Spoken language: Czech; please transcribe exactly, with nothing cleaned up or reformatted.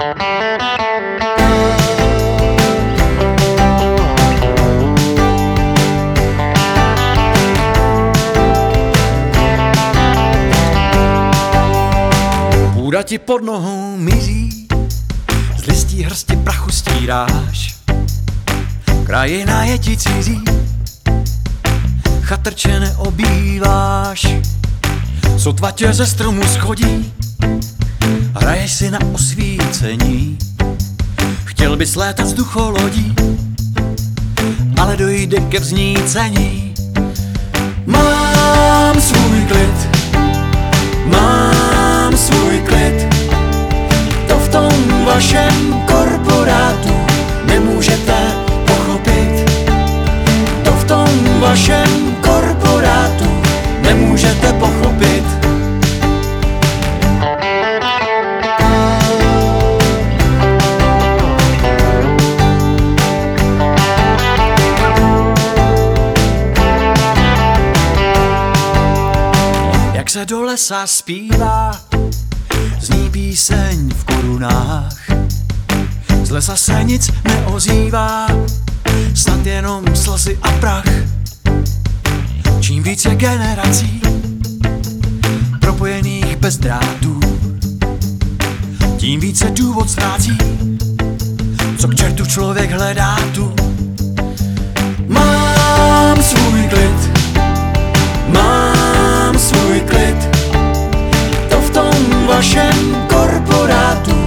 Půda ti pod nohou mizí, z listí hrsti prachu stíráš. Krajina je ti cizí, chatrče neobýváš. Sotva tě ze stromu schodí, hraješ si na osvícení. Chtěl bys létat vzducholodí, ale dojde ke vznícení. Mám svůj klid, mám svůj klid, to v tom vašem korporátu nemůžete pochopit. To v tom vašem korporátu nemůžete pochopit. Jak se do lesa zpívá, zní píseň v korunách. Z lesa se nic neozývá, snad jenom slzy a prach. Čím více generací propojených bez drátů, tím více důvod ztrácí, co k čertu člověk hledá tu. Mám svůj klid, mám svůj klid, to v tom vašem korporátu